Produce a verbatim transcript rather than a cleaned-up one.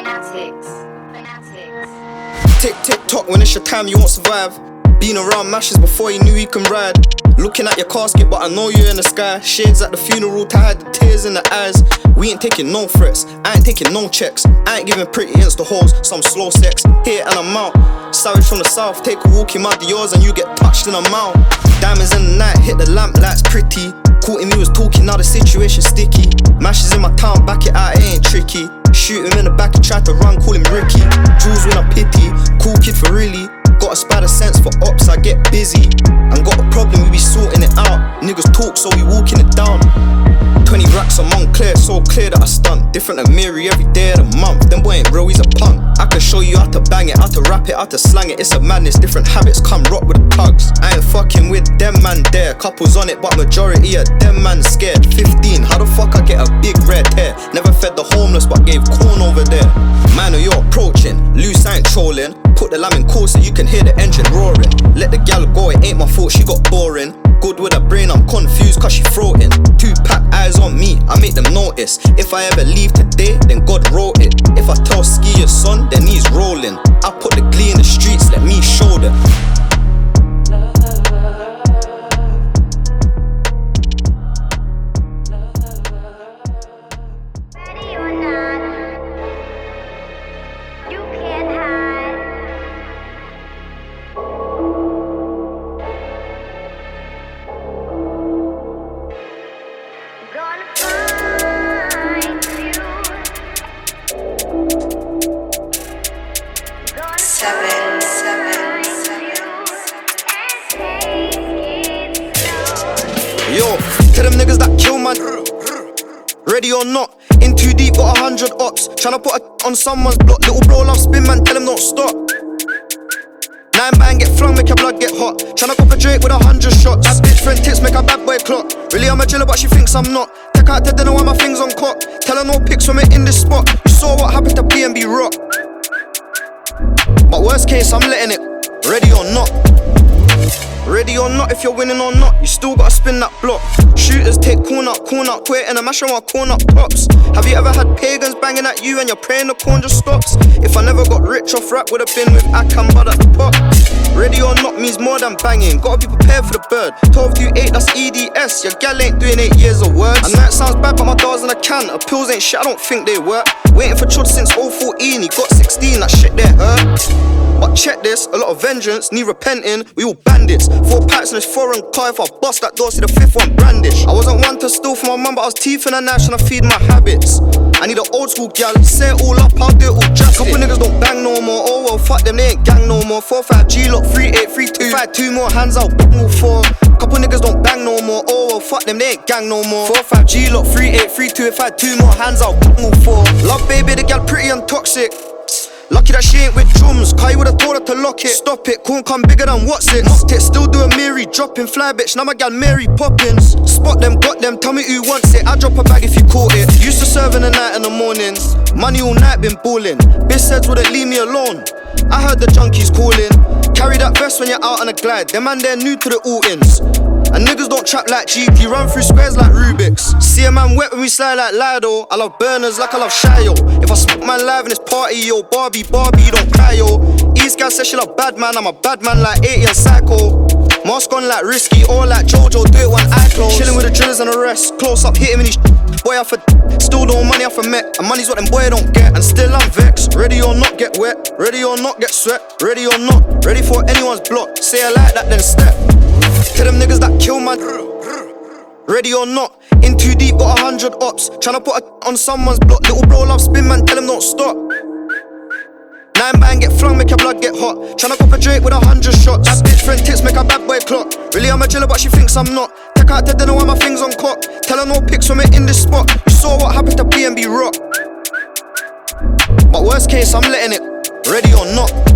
Fanatics. Fanatics. Tick, tick, tock, when it's your time, you won't survive. Been around mashes before you knew you can ride. Looking at your casket, but I know you're in the sky. Shades at the funeral to hide the tears in the eyes. We ain't taking no threats, I ain't taking no checks. I ain't giving pretty insta hoes some slow sex. Here and I'm out, savage from the south. Take a walk in my Dior's and you get touched in a mouth. Diamonds in the night, hit the lamp lights pretty. Caught him, he was talking, now the situation sticky. Mashes in my town, back it out, it ain't tricky. Shoot him in the back and try to run, call him Ricky. Jules when I pity, cool kid for really. Got a spider sense for ops, I get busy. And got a problem, we be sorting it out. Niggas talk, so we walking it down. Twenty racks on Montclair, so clear that I stunt. Different than Mary every day of the month. Them boy ain't real, he's a punk. I can show you how to bang it, how to rap it, how to slang it. It's a madness, different habits, come rock with the tugs. I ain't fucking with them man there. Couples on it, but majority of them man scared. Fifteen, how the fuck I get a big red hair? Never fed the homeless, but gave corn over there. Man, who you're approaching, loose, I ain't trolling. Put the lamb in cool so you can hear the engine roaring. Let the gal go, it ain't my fault, she got boring. Good with her brain, I'm confused cause she floating. Two pack eyes on me, I make them notice. If I ever leave today, then God wrote it. If I tell Ski your son, then he's rolling. I put the glee in the streets, let me show them. Ready or not, you can't hide. Gonna find you. Gonna Seven, seven, find seven, you and take it slowly. Yo, tell them niggas that kill man. Ready or not, in too deep, got a hundred ops. Tryna put a on someone's block. Little bro love spin man, tell him don't stop. Nine bang get flung, make your blood get hot. Tryna cop a Drake with a hundred shots. That bitch friend tips, make a bad boy clock. Really I'm a jailer but she thinks I'm not. Take out to dinner while my things on cock. Tell her no pics when we're in this spot. You saw what happened to B and B Rock. But worst case, I'm letting it. Ready or not. Ready or not, if you're winning or not, you still gotta spin that block. Shooters take corn up, corn up, put it in a mash and I'll corn up pops. Have you ever had pagans banging at you and you're praying the corn just stops? If I never got rich off rap, would've been with Akam Bud at the pop. Ready or not means more than banging, gotta be prepared for the bird. twelve to eight, that's E D S, your gal ain't doing eight years of words. I know it sounds bad, but my dollars in a can. Her pills ain't shit, I don't think they work. Waiting for Chud since oh fourteen, he got sixteen, that shit there hurt. But check this, a lot of vengeance, need repenting, we all bandits. Four packs in this foreign car, if I bust that door, see the fifth one brandish. I wasn't one to steal from my mum, but I was teeth in a knife trying to feed my habits. I need an old school gal, say it all up, I'll do it all just. Couple niggas don't bang no more, oh well, fuck them, they ain't gang no more. Four five G lock, three eight three two, five two more hands out, all four. Couple niggas don't bang no more, oh well, fuck them, they ain't gang no more. Four five G lock, three eight three two, if I had two more hands out, all four. Love baby, the gal pretty and toxic. Lucky that she ain't with drums, Kai would've told her to lock it. Stop it, corn come bigger than what's it. Knocked it, still do a Mary, dropping fly bitch, now my gal Mary Poppins. Spot them, got them, tell me who wants it. I drop a bag if you caught it. Used to serve in the night and the mornings. Money all night been balling. Bitch says wouldn't leave me alone. I heard the junkies calling. Carry that vest when you're out on a glide. Them man they're new to the Altons. And niggas don't trap like G P, run through squares like Rubik's. See a man wet when we slide like Lido. I love burners like I love Shio. If I smoke man live in this party, yo, Barbie, Barbie, you don't cry, yo. East guy says she love bad man, I'm a bad man like eighty and Psycho. Mask on like Risky, or like Jojo, do it when I close. Chillin' with the drillers and the rest, close up, hit him in his boy off a still no money off a met. And money's what them boy don't get, and still I'm vexed. Ready or not, get wet, ready or not, get sweat. Ready or not, ready for anyone's block. Say I like that, then step. Tell them niggas that kill man. Ready or not, in too deep, got a hundred ops. Tryna put a on someone's block. Little bro love spin man, tell him don't stop. Nine bang get flung, make your blood get hot. Tryna cop a Drake with a hundred shots. That bitch friend tips, make a bad boy clock. Really I'm a jailer but she thinks I'm not. Take out to dinner while my things on cock. Tell her no pics when we're in this spot. You saw what happened to B and B Rock. But worst case, I'm letting it. Ready or not.